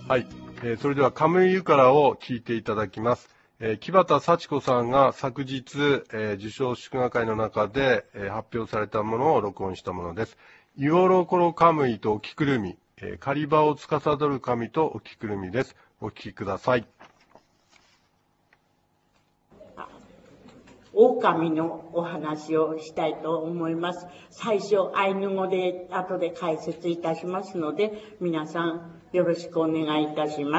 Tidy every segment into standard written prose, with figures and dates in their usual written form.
はい、それではカムイユカラを聞いていただきます。木幡幸子さんが昨日、受賞祝賀会の中で、発表されたものを録音したものです。イオロコロカムイとおきくるみ、狩り場を司る神とおきくるみです。お聞きください。 狼のお話をしたいと思います。最初アイヌ語で後で解説いたしますので、皆さんよろしくお願いいたします。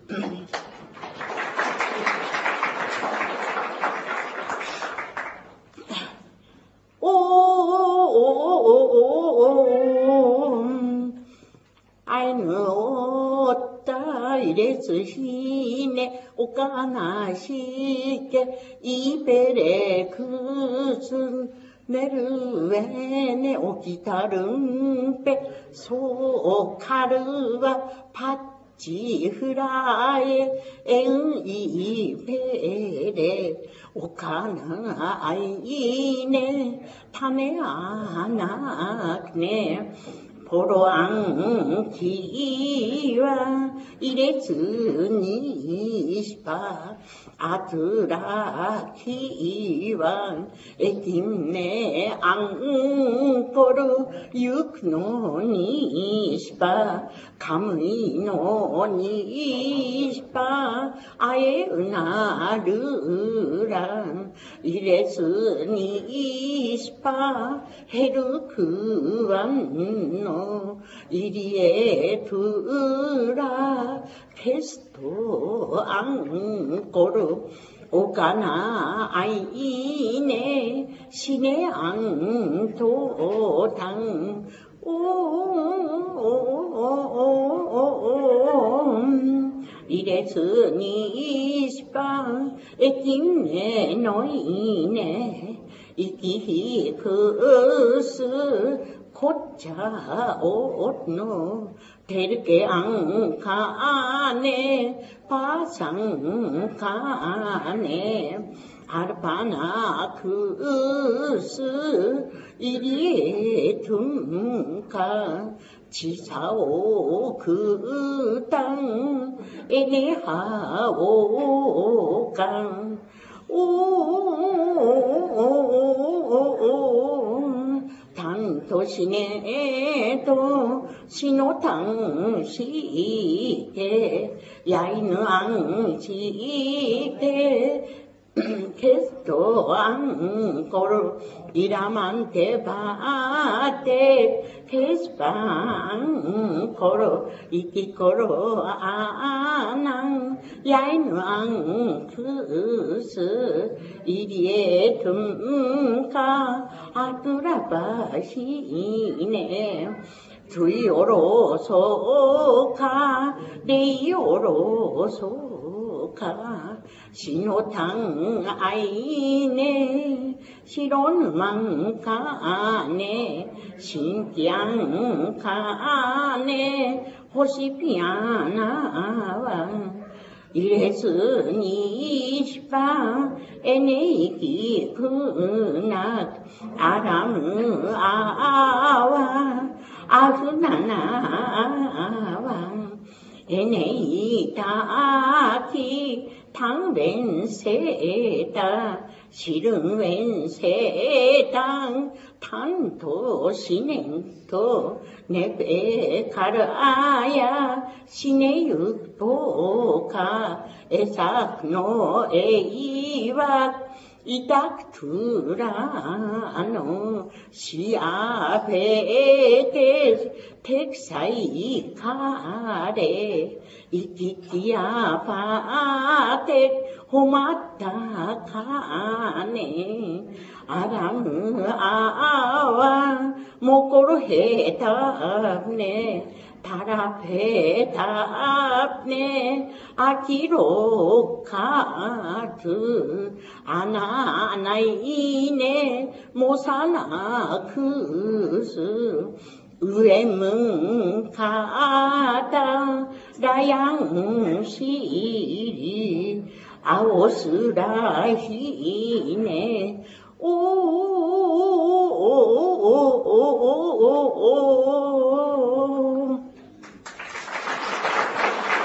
アイヌおったいれつひねおかなしけいべれくつねるえねおきたるんぺそうかるはパッチフライえんいべれおかないねためあなくねポロアンキは入れずにしぱあつらきはえきんねあんこるゆくのにしぱかむいのにしぱあえうなるら入れずにしぱへるくわんのイリエトゥラケストアンコルおかなあいねしねあんとたん入れずにしぱえきんねのいねいきひくすこっちゃおのてるけあんかねぱさんかねアルパナクスイリエトゥンカちさおくたんえねはおかんたんとしねとしのたんしてやいぬあんしてケストアンコルイラマンテバーテケスパンコルイキコロアナンヤイヌアンクスイリエトゥンカアトラバシネトゥイオロソカレイオロソカしのたんあいねしろぬまんかねしんきゃんかねほしぴあなわ入れずにしぱえねいきくなあらむあわあふななわえねいたき당웬세다 실은 웬세당 탄도 신행도 내배 가라야 신의 육보가 에삭노 에이왁 이닥투라노 시아베데 텍사이 가레 이키키야 바데 호마타 가네 아람 아와 모코로 해답네 다라페 답네 아키로 가드 아나나이네 모사나 크스 의엠은 가다 라양시리 아오스라히네 오오오오오오오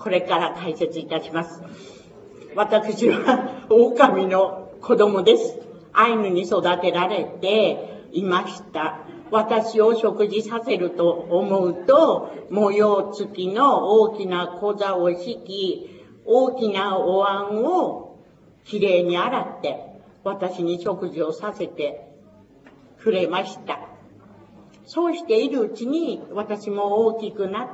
これから解説いたします。私は狼の子供です。アイヌに育てられていました。私を食事させると思うと、模様付きの大きな小座を敷き、大きなお椀をきれいに洗って、私に食事をさせてくれました。そうしているうちに私も大きくなって、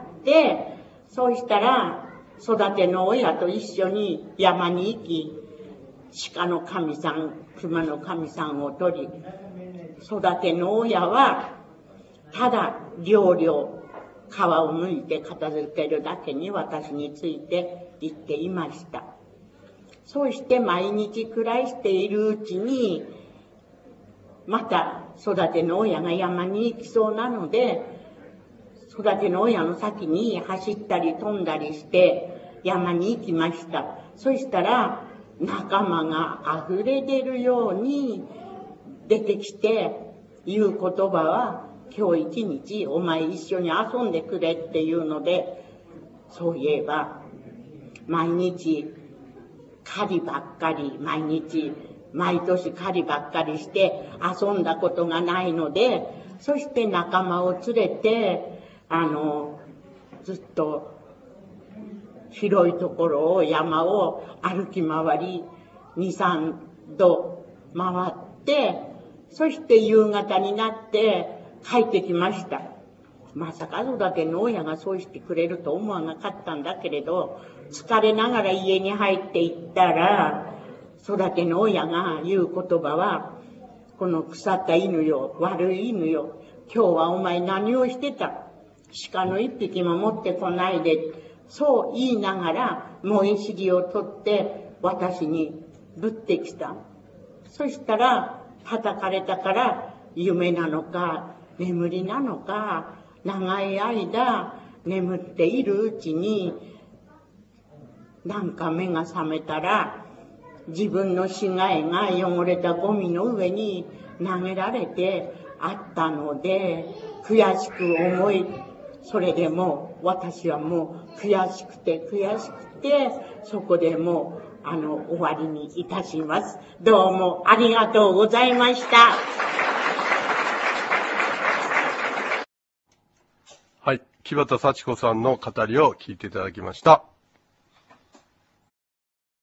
そうしたら育ての親と一緒に山に行き、鹿の神さん、熊の神さんを取り、育ての親はただ料理を皮をむいて片付けるだけに私について言っていました。そうして毎日暮らしているうちに、また育ての親が山に行きそうなので、育ての親の先に走ったり飛んだりして山に行きました。そしたら仲間が溢れ出るように出てきて言う言葉は、今日一日お前一緒に遊んでくれっていうので、そういえば毎日狩りばっかり、毎年狩りばっかりして遊んだことがないので、そして仲間を連れてずっと広いところを、山を歩き回り、2、3度回って、そして夕方になって帰ってきました。まさか育ての親がそうしてくれると思わなかったんだけれど、疲れながら家に入っていったら、育ての親が言う言葉は、この腐った犬よ、悪い犬よ、今日はお前何をしてた？鹿の一匹も持ってこないで、そう言いながら燃え尻を取って私にぶってきた。そしたら叩かれたから、夢なのか眠りなのか、長い間眠っているうちに、なんか目が覚めたら、自分の死骸が汚れたゴミの上に投げられてあったので、悔しく思い、それでも私はもう悔しくて、そこでもう終わりにいたします。どうもありがとうございました。 はい、木幡幸子さんの語りを聞いていただきました。